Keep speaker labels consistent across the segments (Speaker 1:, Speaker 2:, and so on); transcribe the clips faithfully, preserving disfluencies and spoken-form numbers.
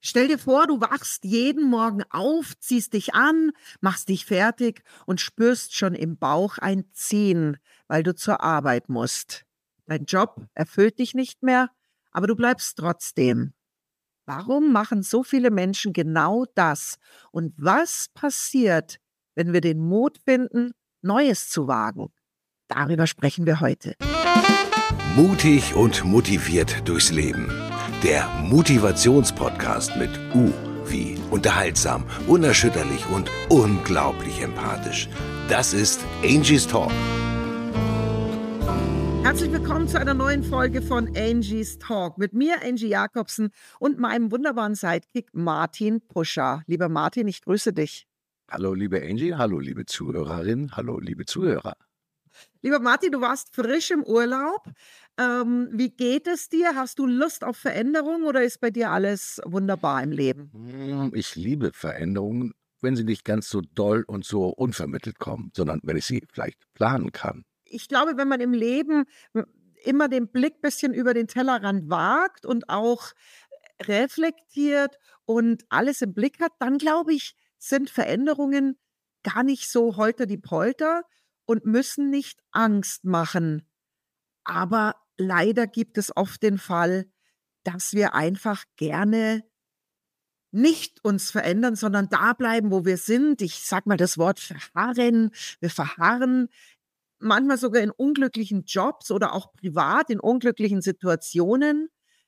Speaker 1: Stell dir vor, du wachst jeden Morgen auf, ziehst dich an, machst dich fertig und spürst schon im Bauch ein Ziehen, weil du zur Arbeit musst. Dein Job erfüllt dich nicht mehr, aber du bleibst trotzdem. Warum machen so viele Menschen genau das? Und was passiert, wenn wir den Mut finden, Neues zu wagen? Darüber sprechen wir heute.
Speaker 2: Mutig und motiviert durchs Leben. Der Motivationspodcast mit U wie unterhaltsam, unerschütterlich und unglaublich empathisch. Das ist Angie's Talk.
Speaker 1: Herzlich willkommen zu einer neuen Folge von Angie's Talk mit mir, Angie Jacobsen, und meinem wunderbaren Sidekick Martin Puscher. Lieber Martin, ich grüße dich.
Speaker 2: Hallo liebe Angie, hallo liebe Zuhörerin, hallo liebe Zuhörer.
Speaker 1: Lieber Martin, du warst frisch im Urlaub. Ähm, wie geht es dir? Hast du Lust auf Veränderung oder ist bei dir alles wunderbar im Leben?
Speaker 2: Ich liebe Veränderungen, wenn sie nicht ganz so doll und so unvermittelt kommen, sondern wenn ich sie vielleicht planen kann.
Speaker 1: Ich glaube, wenn man im Leben immer den Blick ein bisschen über den Tellerrand wagt und auch reflektiert und alles im Blick hat, dann glaube ich, sind Veränderungen gar nicht so holter die Polter und müssen nicht Angst machen. Aber leider gibt es oft den Fall, dass wir einfach gerne nicht uns verändern, sondern da bleiben, wo wir sind. Ich sage mal das Wort verharren. Wir verharren manchmal sogar in unglücklichen Jobs oder auch privat in unglücklichen Situationen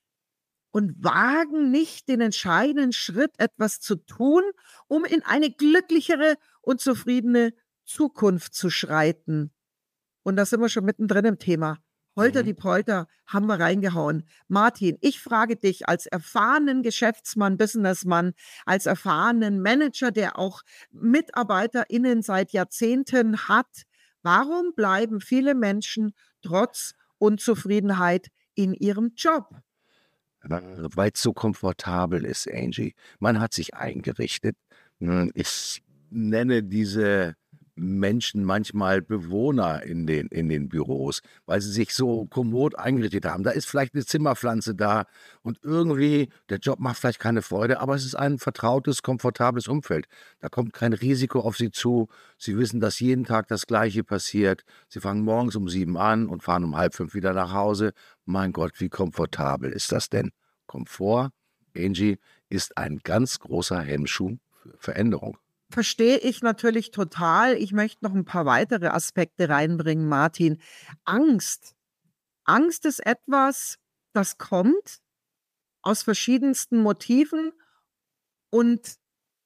Speaker 1: und wagen nicht den entscheidenden Schritt, etwas zu tun, um in eine glücklichere und zufriedene Zukunft zu schreiten. Und da sind wir schon mittendrin im Thema. Holter die
Speaker 2: Mhm.
Speaker 1: Polter, haben wir reingehauen. Martin, ich frage dich als erfahrenen Geschäftsmann, Businessmann, als erfahrenen Manager, der auch MitarbeiterInnen seit Jahrzehnten hat, warum bleiben viele Menschen trotz Unzufriedenheit in ihrem Job?
Speaker 2: Weil es so komfortabel ist, Angie. Man hat sich eingerichtet. Hm, Ich nenne diese Menschen manchmal Bewohner in den, in den Büros, weil sie sich so kommod eingerichtet haben. Da ist vielleicht eine Zimmerpflanze da und irgendwie, der Job macht vielleicht keine Freude, aber es ist ein vertrautes, komfortables Umfeld. Da kommt kein Risiko auf sie zu. Sie wissen, dass jeden Tag das Gleiche passiert. Sie fangen morgens um sieben an und fahren um halb fünf wieder nach Hause. Mein Gott, wie komfortabel ist das denn? Komfort, Angie, ist ein ganz großer Hemmschuh für Veränderung.
Speaker 1: Verstehe ich natürlich total. Ich möchte noch ein paar weitere Aspekte reinbringen, Martin. Angst. Angst ist etwas, das kommt aus verschiedensten Motiven und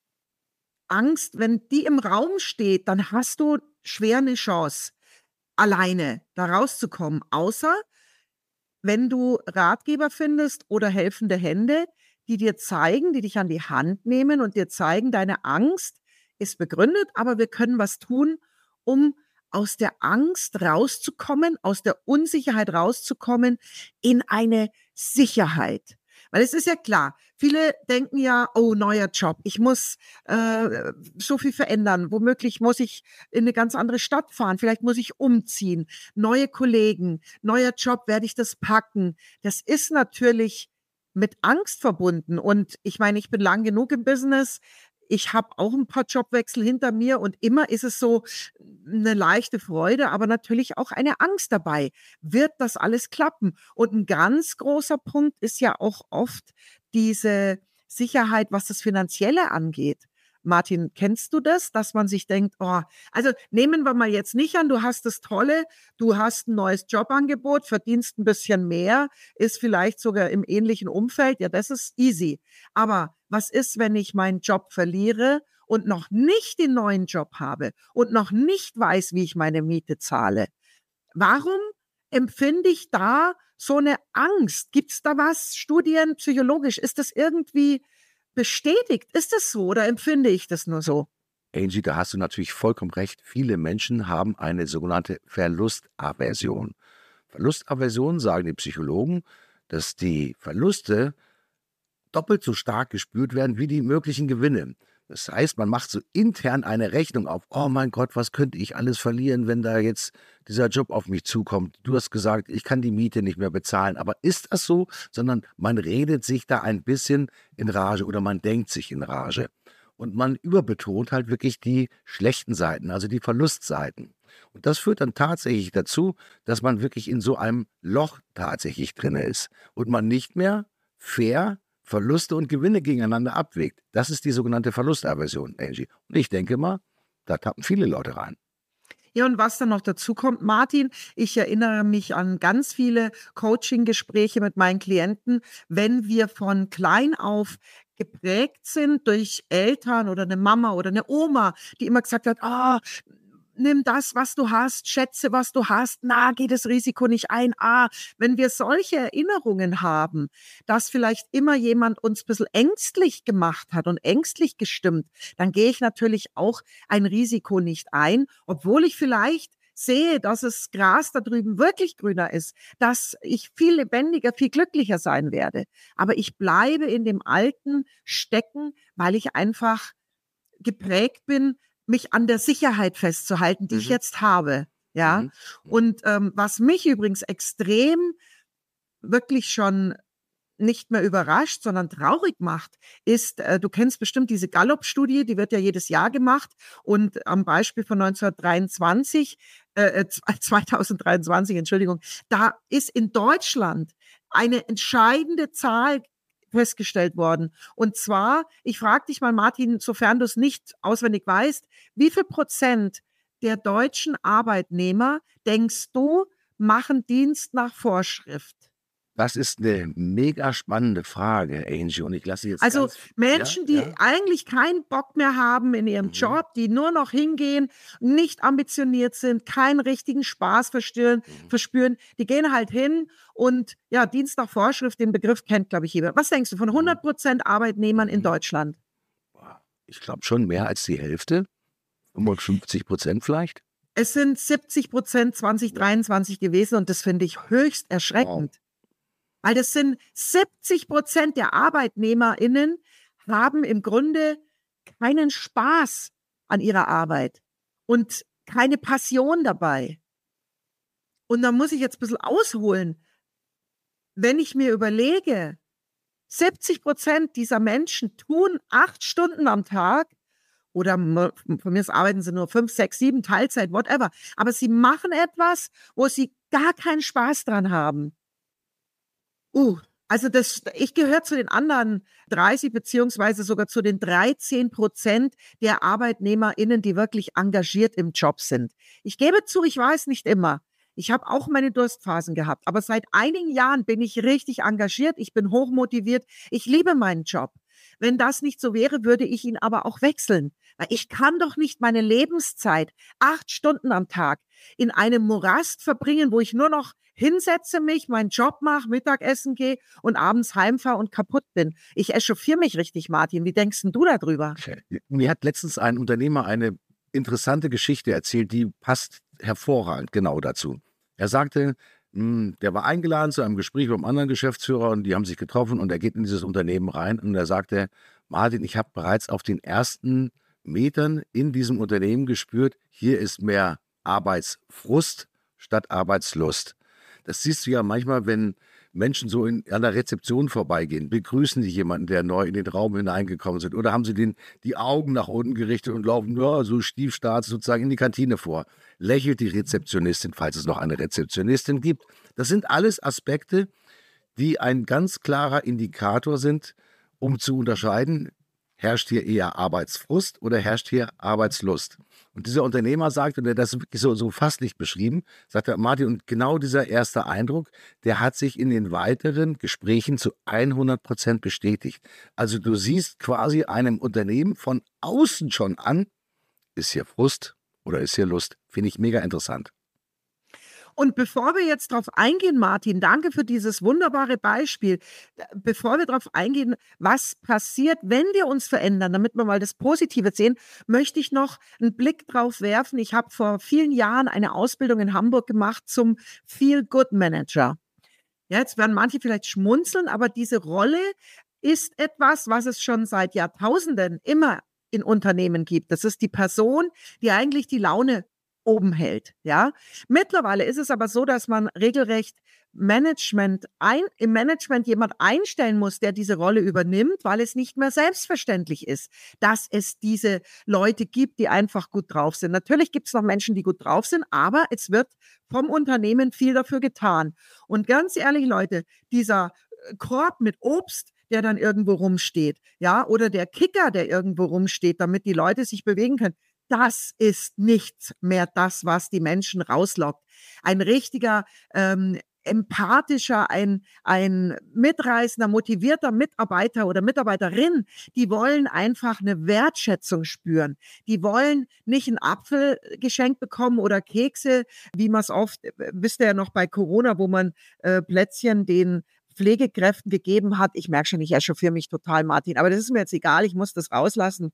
Speaker 1: Angst, wenn die im Raum steht, dann hast du schwer eine Chance, alleine da rauszukommen, außer wenn du Ratgeber findest oder helfende Hände, die dir zeigen, die dich an die Hand nehmen und dir zeigen, deine Angst ist begründet, aber wir können was tun, um aus der Angst rauszukommen, aus der Unsicherheit rauszukommen in eine Sicherheit. Weil es ist ja klar, viele denken ja, oh, neuer Job, ich muss äh, so viel verändern, womöglich muss ich in eine ganz andere Stadt fahren, vielleicht muss ich umziehen, neue Kollegen, neuer Job, werde ich das packen? Das ist natürlich mit Angst verbunden. Und ich meine, ich bin lang genug im Business. Ich habe auch ein paar Jobwechsel hinter mir und immer ist es so eine leichte Freude, aber natürlich auch eine Angst dabei. Wird das alles klappen? Und ein ganz großer Punkt ist ja auch oft diese Sicherheit, was das Finanzielle angeht. Martin, kennst du das, dass man sich denkt, oh, also nehmen wir mal jetzt nicht an, du hast das Tolle, du hast ein neues Jobangebot, verdienst ein bisschen mehr, ist vielleicht sogar im ähnlichen Umfeld, ja, das ist easy. Aber was ist, wenn ich meinen Job verliere und noch nicht den neuen Job habe und noch nicht weiß, wie ich meine Miete zahle? Warum empfinde ich da so eine Angst? Gibt es da was, Studien, psychologisch, ist das irgendwie bestätigt? Ist das so oder empfinde ich das nur so?
Speaker 2: Angie, da hast du natürlich vollkommen recht. Viele Menschen haben eine sogenannte Verlustaversion. Verlustaversion, sagen die Psychologen, dass die Verluste doppelt so stark gespürt werden wie die möglichen Gewinne. Das heißt, man macht so intern eine Rechnung auf. Oh mein Gott, was könnte ich alles verlieren, wenn da jetzt dieser Job auf mich zukommt? Du hast gesagt, ich kann die Miete nicht mehr bezahlen. Aber ist das so? Sondern man redet sich da ein bisschen in Rage oder man denkt sich in Rage. Und man überbetont halt wirklich die schlechten Seiten, also die Verlustseiten. Und das führt dann tatsächlich dazu, dass man wirklich in so einem Loch tatsächlich drin ist und man nicht mehr fair Verluste und Gewinne gegeneinander abwägt. Das ist die sogenannte Verlustaversion, Angie. Und ich denke mal, da tappen viele Leute rein.
Speaker 1: Ja, und was dann noch dazu kommt, Martin, ich erinnere mich an ganz viele Coaching-Gespräche mit meinen Klienten, wenn wir von klein auf geprägt sind durch Eltern oder eine Mama oder eine Oma, die immer gesagt hat, ah, nimm das, was du hast, schätze, was du hast, na, geh das Risiko nicht ein. Ah, wenn wir solche Erinnerungen haben, dass vielleicht immer jemand uns ein bisschen ängstlich gemacht hat und ängstlich gestimmt, dann gehe ich natürlich auch ein Risiko nicht ein, obwohl ich vielleicht sehe, dass das Gras da drüben wirklich grüner ist, dass ich viel lebendiger, viel glücklicher sein werde. Aber ich bleibe in dem Alten stecken, weil ich einfach geprägt bin, mich an der Sicherheit festzuhalten, die
Speaker 2: Mhm.
Speaker 1: ich jetzt habe. Ja.
Speaker 2: Mhm.
Speaker 1: Und ähm, was mich übrigens extrem wirklich schon nicht mehr überrascht, sondern traurig macht, ist, äh, du kennst bestimmt diese Gallup-Studie, die wird ja jedes Jahr gemacht und am Beispiel von neunzehnhundertdreiundzwanzig, äh, zweitausenddreiundzwanzig, Entschuldigung, da ist in Deutschland eine entscheidende Zahl festgestellt worden. Und zwar, ich frage dich mal, Martin, sofern du es nicht auswendig weißt, wie viel Prozent der deutschen Arbeitnehmer, denkst du, machen Dienst nach Vorschrift?
Speaker 2: Das ist eine mega spannende Frage, Angie. Und ich lasse jetzt
Speaker 1: Also
Speaker 2: ganz...
Speaker 1: Menschen, die
Speaker 2: Ja, ja.
Speaker 1: eigentlich keinen Bock mehr haben in ihrem
Speaker 2: Mhm.
Speaker 1: Job, die nur noch hingehen, nicht ambitioniert sind, keinen richtigen Spaß verspüren,
Speaker 2: Mhm.
Speaker 1: verspüren, die gehen halt hin und ja, Dienst nach Vorschrift, den Begriff kennt, glaube ich, jeder. Was denkst du von hundert Prozent Arbeitnehmern in
Speaker 2: Mhm.
Speaker 1: Deutschland?
Speaker 2: Boah, ich glaube schon mehr als die Hälfte. fünfundfünfzig Prozent vielleicht.
Speaker 1: Es sind siebzig Prozent zwanzig dreiundzwanzig gewesen und das finde ich höchst
Speaker 2: Wow.
Speaker 1: erschreckend. Weil das sind siebzig Prozent der ArbeitnehmerInnen haben im Grunde keinen Spaß an ihrer Arbeit und keine Passion dabei. Und da muss ich jetzt ein bisschen ausholen. Wenn ich mir überlege, siebzig Prozent dieser Menschen tun acht Stunden am Tag oder m- von mir aus arbeiten sie nur fünf, sechs, sieben, Teilzeit, whatever. Aber sie machen etwas, wo sie gar keinen Spaß dran haben. Uh, also das, ich gehöre zu den anderen dreißig beziehungsweise sogar zu den dreizehn Prozent der ArbeitnehmerInnen, die wirklich engagiert im Job sind. Ich gebe zu, ich weiß nicht immer. Ich habe auch meine Durstphasen gehabt, aber seit einigen Jahren bin ich richtig engagiert. Ich bin hochmotiviert. Ich liebe meinen Job. Wenn das nicht so wäre, würde ich ihn aber auch wechseln. Weil ich kann doch nicht meine Lebenszeit acht Stunden am Tag in einem Morast verbringen, wo ich nur noch hinsetze mich, meinen Job mache, Mittagessen gehe und abends heimfahre und kaputt bin. Ich echauffiere mich richtig, Martin. Wie denkst denn du darüber?
Speaker 2: Mir hat letztens ein Unternehmer eine interessante Geschichte erzählt, die passt hervorragend genau dazu. Er sagte, mh, der war eingeladen zu einem Gespräch mit einem anderen Geschäftsführer und die haben sich getroffen und er geht in dieses Unternehmen rein und er sagte, Martin, ich habe bereits auf den ersten Metern in diesem Unternehmen gespürt, hier ist mehr Arbeitsfrust statt Arbeitslust. Das siehst du ja manchmal, wenn Menschen so in, an der Rezeption vorbeigehen. Begrüßen sie jemanden, der neu in den Raum hineingekommen sind? Oder haben sie den, die Augen nach unten gerichtet und laufen ja, so stiefstark sozusagen in die Kantine vor? Lächelt die Rezeptionistin, falls es noch eine Rezeptionistin gibt? Das sind alles Aspekte, die ein ganz klarer Indikator sind, um zu unterscheiden, herrscht hier eher Arbeitsfrust oder herrscht hier Arbeitslust? Und dieser Unternehmer sagt, und er hat das wirklich so, so fasslich beschrieben, sagt er, Martin, und genau dieser erste Eindruck, der hat sich in den weiteren Gesprächen zu hundert Prozent bestätigt. Also du siehst quasi einem Unternehmen von außen schon an, ist hier Frust oder ist hier Lust? Finde ich mega interessant.
Speaker 1: Und bevor wir jetzt darauf eingehen, Martin, danke für dieses wunderbare Beispiel. Bevor wir darauf eingehen, was passiert, wenn wir uns verändern, damit wir mal das Positive sehen, möchte ich noch einen Blick drauf werfen. Ich habe vor vielen Jahren eine Ausbildung in Hamburg gemacht zum Feel-Good-Manager. Ja, jetzt werden manche vielleicht schmunzeln, aber diese Rolle ist etwas, was es schon seit Jahrtausenden immer in Unternehmen gibt. Das ist die Person, die eigentlich die Laune oben hält. Ja? Mittlerweile ist es aber so, dass man regelrecht Management ein, im Management jemand einstellen muss, der diese Rolle übernimmt, weil es nicht mehr selbstverständlich ist, dass es diese Leute gibt, die einfach gut drauf sind. Natürlich gibt es noch Menschen, die gut drauf sind, aber es wird vom Unternehmen viel dafür getan. Und ganz ehrlich, Leute, dieser Korb mit Obst, der dann irgendwo rumsteht, ja, oder der Kicker, der irgendwo rumsteht, damit die Leute sich bewegen können, das ist nicht mehr das, was die Menschen rauslockt. Ein richtiger ähm, empathischer, ein, ein mitreißender, motivierter Mitarbeiter oder Mitarbeiterin, die wollen einfach eine Wertschätzung spüren. Die wollen nicht einen Apfel geschenkt bekommen oder Kekse, wie man es oft, wisst ihr ja noch bei Corona, wo man äh, Plätzchen den Pflegekräften gegeben hat. Ich merke schon, ich echauffiere mich total, Martin, aber das ist mir jetzt egal, ich muss das rauslassen.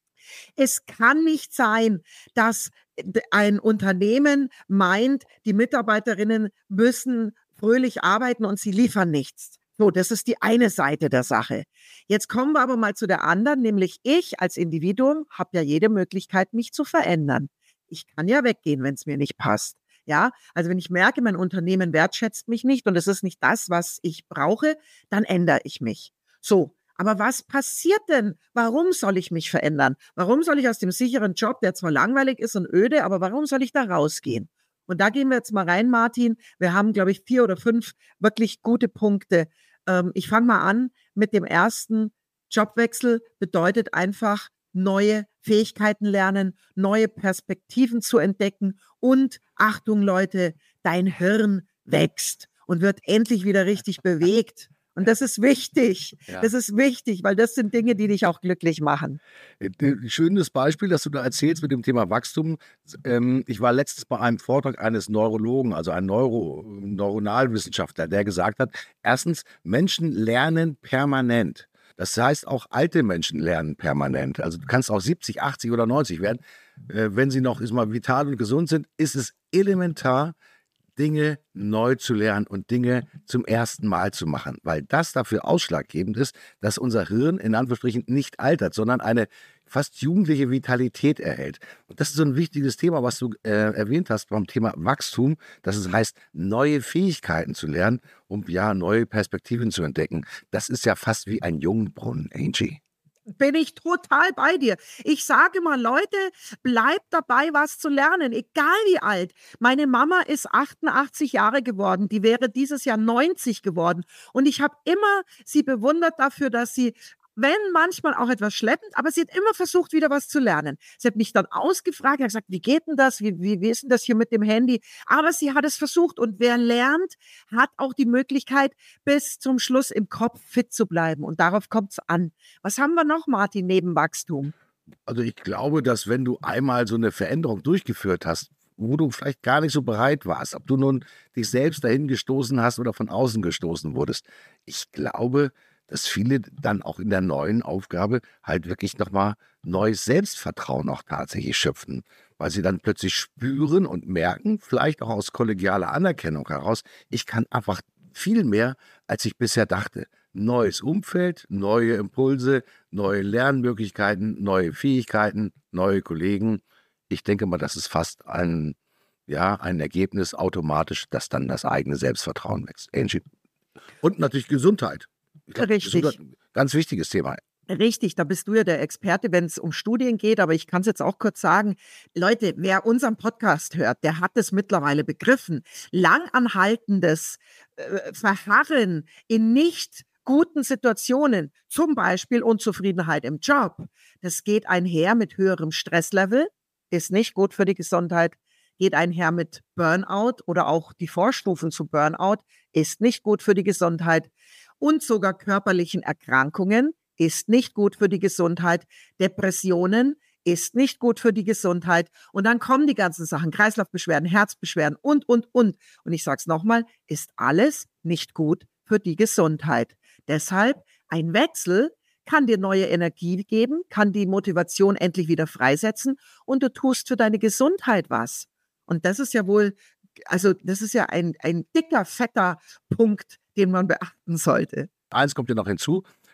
Speaker 1: Es kann nicht sein, dass ein Unternehmen meint, die Mitarbeiterinnen müssen fröhlich arbeiten und sie liefern nichts. So, das ist die eine Seite der Sache. Jetzt kommen wir aber mal zu der anderen, nämlich ich als Individuum habe ja jede Möglichkeit, mich zu verändern. Ich kann ja weggehen, wenn es mir nicht passt. Ja, also wenn ich merke, mein Unternehmen wertschätzt mich nicht und es ist nicht das, was ich brauche, dann ändere ich mich. So, aber was passiert denn? Warum soll ich mich verändern? Warum soll ich aus dem sicheren Job, der zwar langweilig ist und öde, aber warum soll ich da rausgehen? Und da gehen wir jetzt mal rein, Martin. Wir haben, glaube ich, vier oder fünf wirklich gute Punkte. Ähm, ich fange mal an mit dem ersten. Jobwechsel bedeutet einfach neue Fähigkeiten lernen, neue Perspektiven zu entdecken und, Achtung Leute, dein Hirn wächst und wird endlich wieder richtig bewegt. Und das ist wichtig.
Speaker 2: Ja.
Speaker 1: Das ist wichtig, weil das sind Dinge, die dich auch glücklich machen.
Speaker 2: Ein schönes Beispiel, das du da erzählst mit dem Thema Wachstum. Ähm, ich war letztens bei einem Vortrag eines Neurologen, also einem Neuro, Neuronalwissenschaftler, der gesagt hat, erstens, Menschen lernen permanent. Das heißt, auch alte Menschen lernen permanent. Also du kannst auch siebzig, achtzig oder neunzig werden. Äh, wenn sie noch ist mal vital und gesund sind, ist es elementar, Dinge neu zu lernen und Dinge zum ersten Mal zu machen, weil das dafür ausschlaggebend ist, dass unser Hirn in Anführungsstrichen nicht altert, sondern eine fast jugendliche Vitalität erhält. Und das ist so ein wichtiges Thema, was du äh, erwähnt hast beim Thema Wachstum, dass es heißt, neue Fähigkeiten zu lernen, um ja neue Perspektiven zu entdecken. Das ist ja fast wie ein Jungbrunnen, Angie.
Speaker 1: Bin ich total bei dir. Ich sage mal, Leute, bleibt dabei, was zu lernen, egal wie alt. Meine Mama ist achtundachtzig Jahre geworden, die wäre dieses Jahr neunzig geworden. Und ich habe immer sie bewundert dafür, dass sie, wenn manchmal auch etwas schleppend, aber sie hat immer versucht, wieder was zu lernen. Sie hat mich dann ausgefragt, hat gesagt, wie geht denn das, wie, wie, wie ist denn das hier mit dem Handy? Aber sie hat es versucht und wer lernt, hat auch die Möglichkeit, bis zum Schluss im Kopf fit zu bleiben und darauf kommt es an. Was haben wir noch, Martin, neben Wachstum?
Speaker 2: Also ich glaube, dass wenn du einmal so eine Veränderung durchgeführt hast, wo du vielleicht gar nicht so bereit warst, ob du nun dich selbst dahin gestoßen hast oder von außen gestoßen wurdest, ich glaube, dass viele dann auch in der neuen Aufgabe halt wirklich nochmal neues Selbstvertrauen auch tatsächlich schöpfen, weil sie dann plötzlich spüren und merken, vielleicht auch aus kollegialer Anerkennung heraus, ich kann einfach viel mehr, als ich bisher dachte. Neues Umfeld, neue Impulse, neue Lernmöglichkeiten, neue Fähigkeiten, neue Kollegen. Ich denke mal, das ist fast ein, ja, ein Ergebnis automatisch, dass dann das eigene Selbstvertrauen wächst. Angie. Und natürlich Gesundheit. Ich glaub,
Speaker 1: Richtig.
Speaker 2: Gesundheit, ganz wichtiges Thema.
Speaker 1: Richtig, da bist du ja der Experte, wenn es um Studien geht, aber ich kann es jetzt auch kurz sagen. Leute, wer unseren Podcast hört, der hat es mittlerweile begriffen. Langanhaltendes äh, Verharren in nicht guten Situationen, zum Beispiel Unzufriedenheit im Job, das geht einher mit höherem Stresslevel, ist nicht gut für die Gesundheit, geht einher mit Burnout oder auch die Vorstufen zu Burnout, ist nicht gut für die Gesundheit und sogar körperlichen Erkrankungen, ist nicht gut für die Gesundheit, Depressionen ist nicht gut für die Gesundheit und dann kommen die ganzen Sachen, Kreislaufbeschwerden, Herzbeschwerden und, und, und. Und ich sage es nochmal, ist alles nicht gut für die Gesundheit. Deshalb ein Wechsel kann dir neue Energie geben, kann die Motivation endlich wieder freisetzen und du tust für deine Gesundheit was. Und das ist ja wohl, also das ist ja ein, ein dicker, fetter Punkt, den man beachten sollte.
Speaker 2: Eins kommt ja noch hinzu,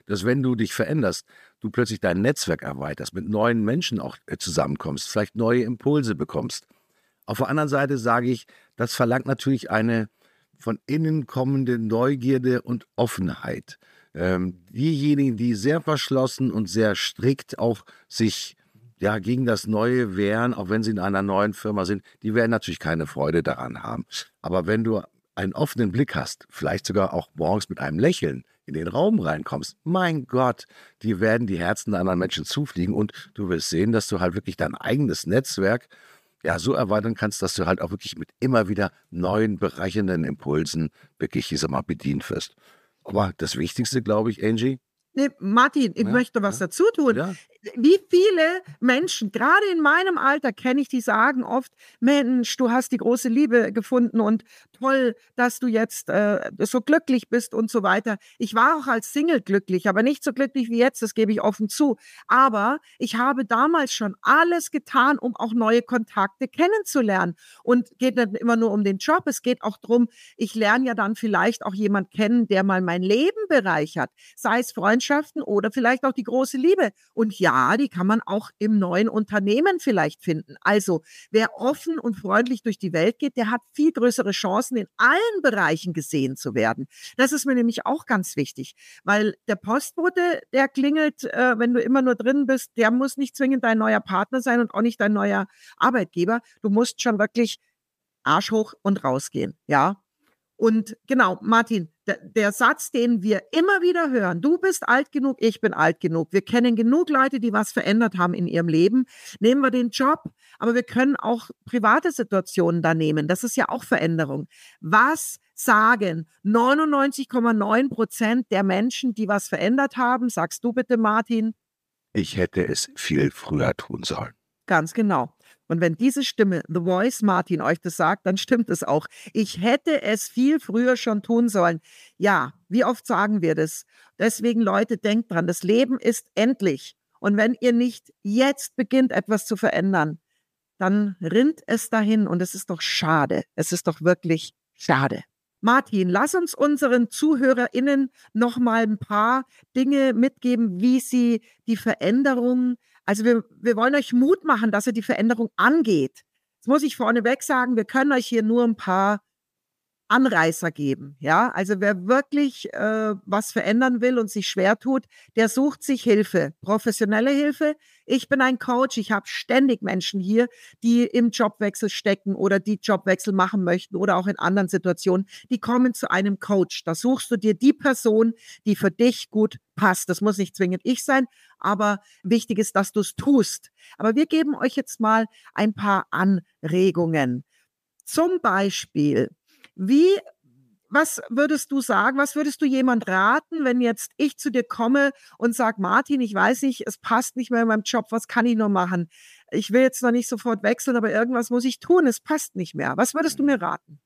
Speaker 2: dass wenn du dich veränderst, du plötzlich dein Netzwerk erweiterst, mit neuen Menschen auch äh, zusammenkommst, vielleicht neue Impulse bekommst. Auf der anderen Seite sage ich, das verlangt natürlich eine von innen kommende Neugierde und Offenheit. Ähm, diejenigen, die sehr verschlossen und sehr strikt auch sich ja, gegen das Neue wehren, auch wenn sie in einer neuen Firma sind, die werden natürlich keine Freude daran haben. Aber wenn du einen offenen Blick hast, vielleicht sogar auch morgens mit einem Lächeln in den Raum reinkommst, mein Gott, die werden die Herzen der anderen Menschen zufliegen und du wirst sehen, dass du halt wirklich dein eigenes Netzwerk ja so erweitern kannst, dass du halt auch wirklich mit immer wieder neuen, bereichernden Impulsen wirklich, ich sag mal, bedient wirst. Aber das Wichtigste, glaube ich, Angie,
Speaker 1: Nee, Martin, ich
Speaker 2: ja,
Speaker 1: möchte was
Speaker 2: ja,
Speaker 1: dazu tun.
Speaker 2: ja,
Speaker 1: Wie viele Menschen, gerade in meinem Alter, kenne ich, die sagen oft, Mensch, du hast die große Liebe gefunden und toll, dass du jetzt äh, so glücklich bist und so weiter. Ich war auch als Single glücklich, aber nicht so glücklich wie jetzt, das gebe ich offen zu. Aber ich habe damals schon alles getan, um auch neue Kontakte kennenzulernen. Und geht nicht immer nur um den Job, es geht auch darum, ich lerne ja dann vielleicht auch jemand kennen, der mal mein Leben bereichert, sei es Freundschaften oder vielleicht auch die große Liebe. Und ja, die kann man auch im neuen Unternehmen vielleicht finden. Also wer offen und freundlich durch die Welt geht, der hat viel größere Chancen, in allen Bereichen gesehen zu werden. Das ist mir nämlich auch ganz wichtig, weil der Postbote, der klingelt, äh, wenn du immer nur drin bist, der muss nicht zwingend dein neuer Partner sein und auch nicht dein neuer Arbeitgeber. Du musst schon wirklich Arsch hoch und rausgehen, ja. Und genau, Martin, der, der Satz, den wir immer wieder hören, du bist alt genug, ich bin alt genug. Wir kennen genug Leute, die was verändert haben in ihrem Leben. Nehmen wir den Job, aber wir können auch private Situationen da nehmen. Das ist ja auch Veränderung. Was sagen neunundneunzig Komma neun Prozent der Menschen, die was verändert haben? Sagst du bitte, Martin?
Speaker 2: ich hätte es viel früher tun sollen.
Speaker 1: Ganz genau. Und wenn diese Stimme, The Voice Martin, euch das sagt, dann stimmt es auch. Ich hätte es viel früher schon tun sollen. Ja, wie oft sagen wir das? Deswegen, Leute, denkt dran, das Leben ist endlich. Und wenn ihr nicht jetzt beginnt, etwas zu verändern, dann rinnt es dahin und es ist doch schade. Es ist doch wirklich schade. Martin, lass uns unseren ZuhörerInnen noch mal ein paar Dinge mitgeben, wie sie die Veränderung, also wir, wir wollen euch Mut machen, dass ihr die Veränderung angeht. Jetzt muss ich vorneweg sagen, wir können euch hier nur ein paar Anreißer geben. Ja, also wer wirklich äh, was verändern will und sich schwer tut, der sucht sich Hilfe, professionelle Hilfe. Ich bin ein Coach, ich habe ständig Menschen hier, die im Jobwechsel stecken oder die Jobwechsel machen möchten oder auch in anderen Situationen, die kommen zu einem Coach. Da suchst du dir die Person, die für dich gut passt. Das muss nicht zwingend ich sein, aber wichtig ist, dass du es tust. Aber wir geben euch jetzt mal ein paar Anregungen. Zum Beispiel, wie, was würdest du sagen, was würdest du jemand raten, wenn jetzt ich zu dir komme und sage, Martin, ich weiß nicht, es passt nicht mehr in meinem Job, was kann ich noch machen? Ich will jetzt noch nicht sofort wechseln, aber irgendwas muss ich tun, es passt nicht mehr. Was würdest du mir raten?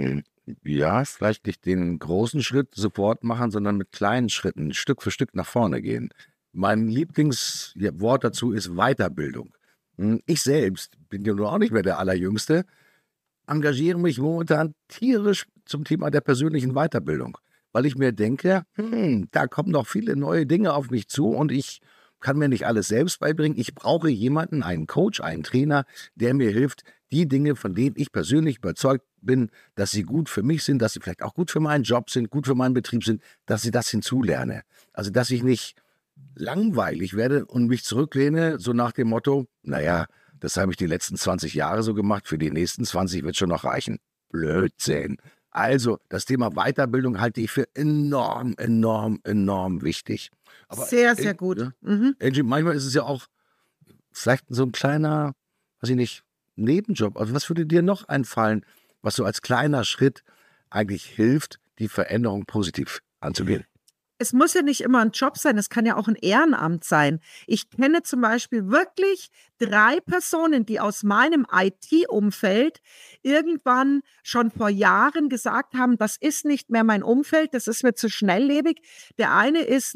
Speaker 2: Ja, vielleicht nicht den großen Schritt sofort machen, sondern mit kleinen Schritten, Stück für Stück nach vorne gehen. Mein Lieblingswort dazu ist Weiterbildung. Ich selbst bin ja nur auch nicht mehr der Allerjüngste, engagiere mich momentan tierisch zum Thema der persönlichen Weiterbildung, weil ich mir denke, hm, da kommen noch viele neue Dinge auf mich zu und ich kann mir nicht alles selbst beibringen. Ich brauche jemanden, einen Coach, einen Trainer, der mir hilft, die Dinge, von denen ich persönlich überzeugt bin, dass sie gut für mich sind, dass sie vielleicht auch gut für meinen Job sind, gut für meinen Betrieb sind, dass ich das hinzulerne. Also, dass ich nicht langweilig werde und mich zurücklehne, so nach dem Motto, naja, das habe ich die letzten zwanzig Jahre so gemacht, für die nächsten zwanzig wird schon noch reichen. Blödsinn. Also, das Thema Weiterbildung halte ich für enorm, enorm, enorm wichtig. Aber,
Speaker 1: Sehr, sehr
Speaker 2: äh,
Speaker 1: gut.
Speaker 2: ja,
Speaker 1: Mhm.
Speaker 2: Angie, manchmal ist es ja auch vielleicht so ein kleiner, weiß ich nicht, Nebenjob. Also, was würde dir noch einfallen, was so als kleiner Schritt eigentlich hilft, die Veränderung positiv anzugehen?
Speaker 1: Es muss ja nicht immer ein Job sein, es kann ja auch ein Ehrenamt sein. Ich kenne zum Beispiel wirklich drei Personen, die aus meinem I T-Umfeld irgendwann schon vor Jahren gesagt haben, das ist nicht mehr mein Umfeld, das ist mir zu schnelllebig. Der eine ist ein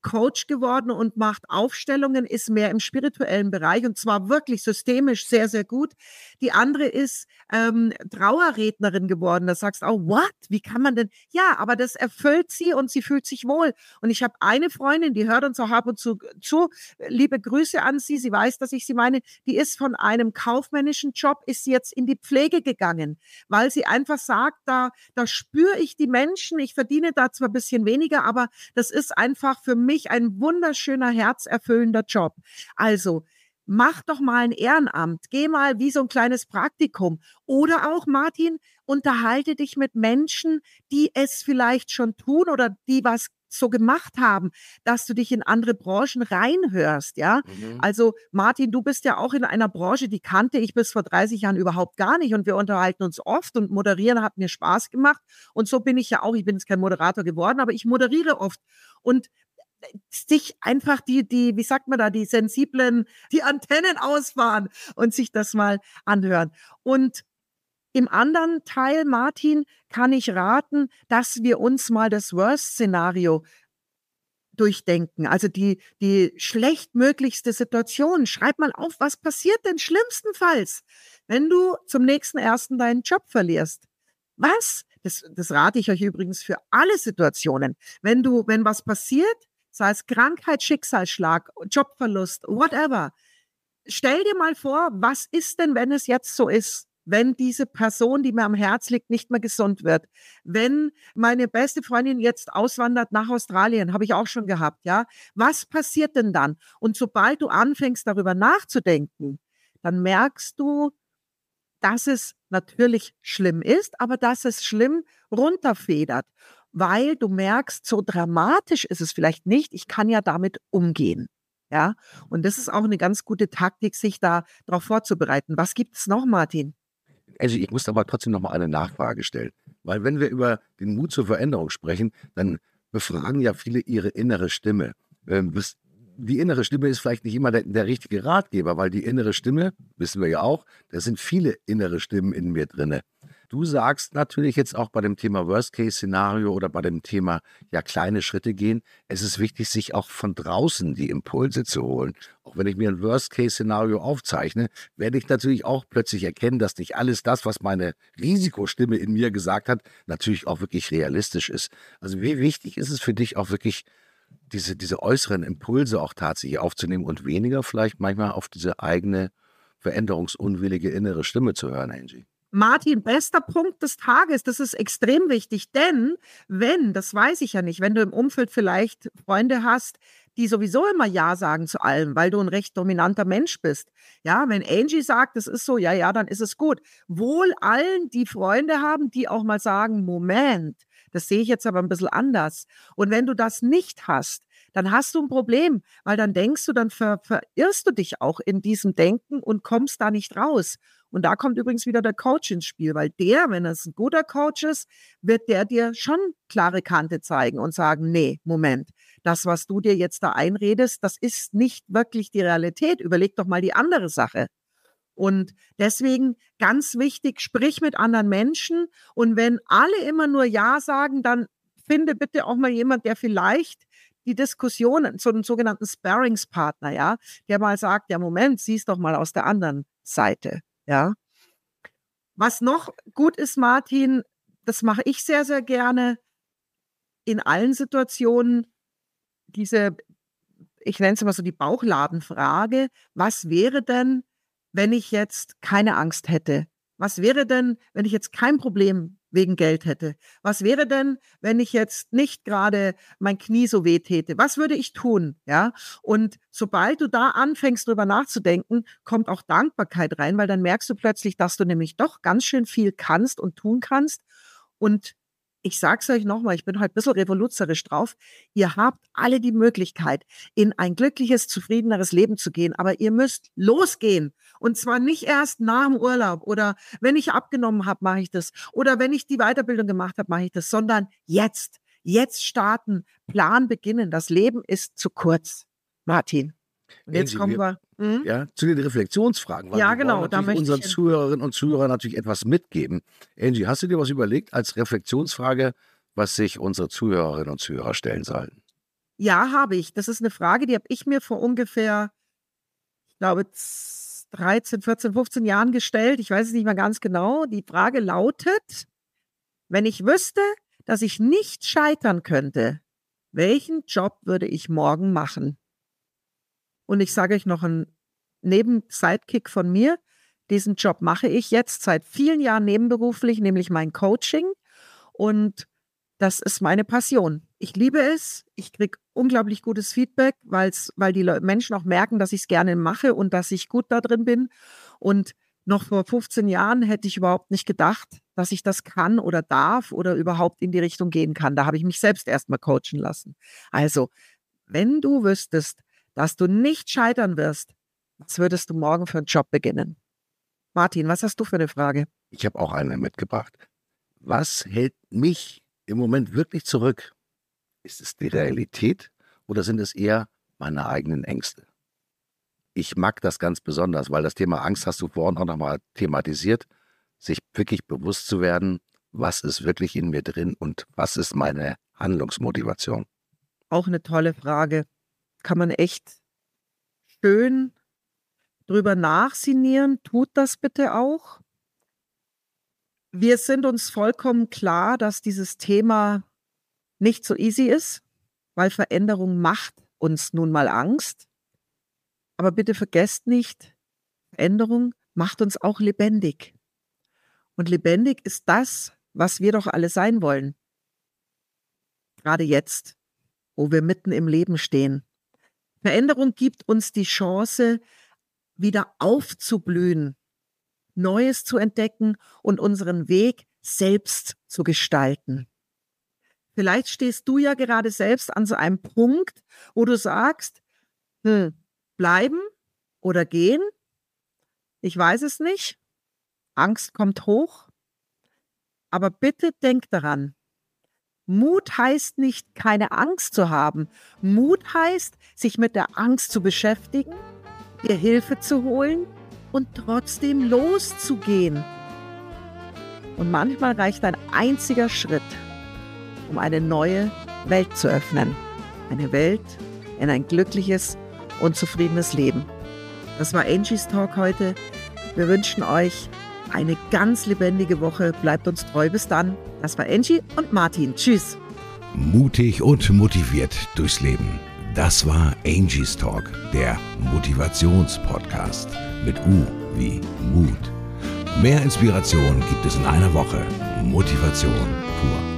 Speaker 1: Coach geworden und macht Aufstellungen, ist mehr im spirituellen Bereich und zwar wirklich systemisch sehr, sehr gut. Die andere ist ähm, Trauerrednerin geworden. Da sagst du auch, what? Wie kann man denn? Ja, aber das erfüllt sie und sie fühlt sich wohl. Und ich habe eine Freundin, die hört uns auch ab und zu zu. Liebe Grüße an sie. Sie weiß, dass ich sie meine. Die ist von einem kaufmännischen Job, ist sie jetzt in die Pflege gegangen, weil sie einfach sagt, da, da spüre ich die Menschen. Ich verdiene da zwar ein bisschen weniger, aber das ist einfach für mich ein wunderschöner, herzerfüllender Job. Also, mach doch mal ein Ehrenamt, geh mal wie so ein kleines Praktikum. Oder auch, Martin, unterhalte dich mit Menschen, die es vielleicht schon tun oder die was so gemacht haben, dass du dich in andere Branchen reinhörst, ja.
Speaker 2: Mhm.
Speaker 1: Also Martin, du bist ja auch in einer Branche, die kannte ich bis vor dreißig Jahren überhaupt gar nicht und wir unterhalten uns oft und moderieren hat mir Spaß gemacht und so bin ich ja auch, ich bin jetzt kein Moderator geworden, aber ich moderiere oft und sich einfach die, die, wie sagt man da, die sensiblen, die Antennen ausfahren und sich das mal anhören. Und im anderen Teil, Martin, kann ich raten, dass wir uns mal das Worst-Szenario durchdenken, also die, die schlechtmöglichste Situation. Schreib mal auf, was passiert denn schlimmstenfalls, wenn du zum nächsten ersten deinen Job verlierst? Was? Das, das rate ich euch übrigens für alle Situationen. Wenn du, wenn was passiert, sei es Krankheit, Schicksalsschlag, Jobverlust, whatever, stell dir mal vor, was ist denn, wenn es jetzt so ist? Wenn diese Person, die mir am Herz liegt, nicht mehr gesund wird. Wenn meine beste Freundin jetzt auswandert nach Australien, habe ich auch schon gehabt, ja. Was passiert denn dann? Und sobald du anfängst, darüber nachzudenken, dann merkst du, dass es natürlich schlimm ist, aber dass es schlimm runterfedert, weil du merkst, so dramatisch ist es vielleicht nicht, ich kann ja damit umgehen. Ja, und das ist auch eine ganz gute Taktik, sich da darauf vorzubereiten. Was gibt es noch, Martin?
Speaker 2: Also ich muss aber trotzdem noch mal eine Nachfrage stellen, weil wenn wir über den Mut zur Veränderung sprechen, dann befragen ja viele ihre innere Stimme. Ähm, das, die innere Stimme ist vielleicht nicht immer der, der richtige Ratgeber, weil die innere Stimme, wissen wir ja auch, da sind viele innere Stimmen in mir drinne. Du sagst natürlich jetzt auch bei dem Thema Worst-Case-Szenario oder bei dem Thema ja kleine Schritte gehen, es ist wichtig, sich auch von draußen die Impulse zu holen. Auch wenn ich mir ein Worst-Case-Szenario aufzeichne, werde ich natürlich auch plötzlich erkennen, dass nicht alles das, was meine Risikostimme in mir gesagt hat, natürlich auch wirklich realistisch ist. Also wie wichtig ist es für dich auch wirklich, diese, diese äußeren Impulse auch tatsächlich aufzunehmen und weniger vielleicht manchmal auf diese eigene veränderungsunwillige innere Stimme zu hören, Angie?
Speaker 1: Martin, bester Punkt des Tages, das ist extrem wichtig, denn wenn, das weiß ich ja nicht, wenn du im Umfeld vielleicht Freunde hast, die sowieso immer Ja sagen zu allem, weil du ein recht dominanter Mensch bist. Ja, wenn Angie sagt, das ist so, ja, ja, dann ist es gut. Wohl allen, die Freunde haben, die auch mal sagen, Moment, das sehe ich jetzt aber ein bisschen anders. Und wenn du das nicht hast, dann hast du ein Problem, weil dann denkst du, dann ver verirrst du dich auch in diesem Denken und kommst da nicht raus. Und da kommt übrigens wieder der Coach ins Spiel, weil der, wenn es ein guter Coach ist, wird der dir schon klare Kante zeigen und sagen, nee, Moment, das, was du dir jetzt da einredest, das ist nicht wirklich die Realität. Überleg doch mal die andere Sache. Und deswegen ganz wichtig, sprich mit anderen Menschen. Und wenn alle immer nur Ja sagen, dann finde bitte auch mal jemand, der vielleicht die Diskussion, so einen sogenannten Sparringspartner, ja, der mal sagt, ja, Moment, sieh's doch mal aus der anderen Seite. Ja. Was noch gut ist, Martin, das mache ich sehr, sehr gerne in allen Situationen, diese, ich nenne es immer so die Bauchladenfrage, was wäre denn, wenn ich jetzt keine Angst hätte? Was wäre denn, wenn ich jetzt kein Problem wegen Geld hätte? Was wäre denn, wenn ich jetzt nicht gerade mein Knie so weh täte? Was würde ich tun? Ja? Und sobald du da anfängst, drüber nachzudenken, kommt auch Dankbarkeit rein, weil dann merkst du plötzlich, dass du nämlich doch ganz schön viel kannst und tun kannst. Und ich sage es euch nochmal, ich bin heute ein bisschen revoluzerisch drauf. Ihr habt alle die Möglichkeit, in ein glückliches, zufriedeneres Leben zu gehen, aber ihr müsst losgehen. Und zwar nicht erst nach dem Urlaub oder wenn ich abgenommen habe, mache ich das. Oder wenn ich die Weiterbildung gemacht habe, mache ich das. Sondern jetzt, jetzt starten, Plan beginnen. Das Leben ist zu kurz, Martin. Und jetzt
Speaker 2: Angie,
Speaker 1: kommen wir,
Speaker 2: wir
Speaker 1: hm?
Speaker 2: ja, zu den Reflexionsfragen, weil
Speaker 1: Ja,
Speaker 2: wir
Speaker 1: genau,
Speaker 2: wollen
Speaker 1: da
Speaker 2: natürlich
Speaker 1: möchte
Speaker 2: unseren
Speaker 1: ich hin.
Speaker 2: Zuhörerinnen und Zuhörern natürlich etwas mitgeben. Angie, hast du dir was überlegt als Reflexionsfrage, was sich unsere Zuhörerinnen und Zuhörer stellen sollen?
Speaker 1: Ja, habe ich. Das ist eine Frage, die habe ich mir vor ungefähr, ich glaube, z- dreizehn, vierzehn, fünfzehn Jahren gestellt. Ich weiß es nicht mehr ganz genau. Die Frage lautet, wenn ich wüsste, dass ich nicht scheitern könnte, welchen Job würde ich morgen machen? Und ich sage euch noch einen Neben-Sidekick von mir. Diesen Job mache ich jetzt seit vielen Jahren nebenberuflich, nämlich mein Coaching. Und das ist meine Passion. Ich liebe es. Ich kriege unglaublich gutes Feedback, weil's, weil die Leu- Menschen auch merken, dass ich es gerne mache und dass ich gut da drin bin. Und noch vor fünfzehn Jahren hätte ich überhaupt nicht gedacht, dass ich das kann oder darf oder überhaupt in die Richtung gehen kann. Da habe ich mich selbst erstmal coachen lassen. Also, wenn du wüsstest, dass du nicht scheitern wirst, was würdest du morgen für einen Job beginnen? Martin, was hast du für eine Frage?
Speaker 2: Ich habe auch eine mitgebracht. Was hält mich im Moment wirklich zurück? Ist es die Realität oder sind es eher meine eigenen Ängste? Ich mag das ganz besonders, weil das Thema Angst hast du vorhin auch nochmal thematisiert, sich wirklich bewusst zu werden, was ist wirklich in mir drin und was ist meine Handlungsmotivation.
Speaker 1: Auch eine tolle Frage. Kann man echt schön drüber nachsinnieren. Tut das bitte auch. Wir sind uns vollkommen klar, dass dieses Thema nicht so easy ist, weil Veränderung macht uns nun mal Angst. Aber bitte vergesst nicht, Veränderung macht uns auch lebendig. Und lebendig ist das, was wir doch alle sein wollen. Gerade jetzt, wo wir mitten im Leben stehen. Veränderung gibt uns die Chance, wieder aufzublühen, Neues zu entdecken und unseren Weg selbst zu gestalten. Vielleicht stehst du ja gerade selbst an so einem Punkt, wo du sagst, hm, bleiben oder gehen? Ich weiß es nicht. Angst kommt hoch. Aber bitte denk daran, Mut heißt nicht, keine Angst zu haben. Mut heißt, sich mit der Angst zu beschäftigen, ihr Hilfe zu holen und trotzdem loszugehen. Und manchmal reicht ein einziger Schritt, um eine neue Welt zu öffnen. Eine Welt in ein glückliches und zufriedenes Leben. Das war Angie's Talk heute. Wir wünschen euch eine ganz lebendige Woche. Bleibt uns treu. Bis dann. Das war Angie und Martin. Tschüss.
Speaker 3: Mutig und motiviert durchs Leben. Das war Angie's Talk, der Motivationspodcast mit U wie Mut. Mehr Inspiration gibt es in einer Woche. Motivation pur.